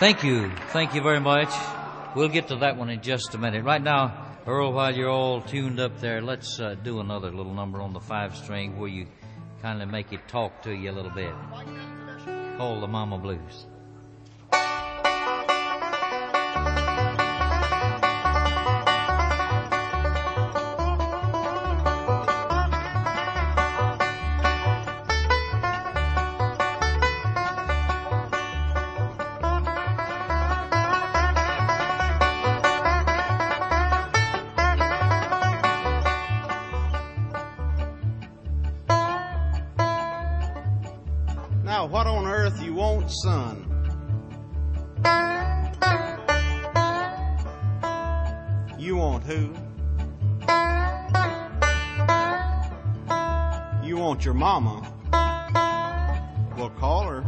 Thank you. Thank you very much. We'll get to that one in just a minute. Right now, Earl, while you're all tuned up there, let's do another little number on the 5-string where you kind of make it talk to you a little bit. Called the Mama Blues. Now, what on earth you want, son? You want who? You want your mama? Well, call her.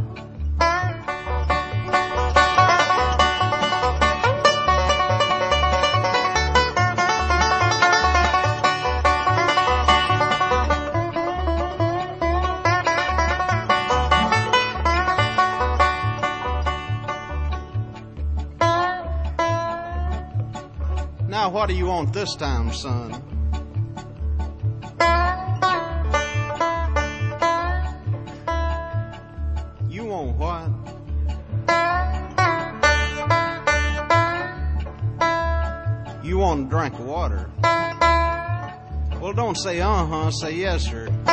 Now, what do you want this time, son? You want what? You want a drink of water? Well, don't say uh-huh, say yes, sir.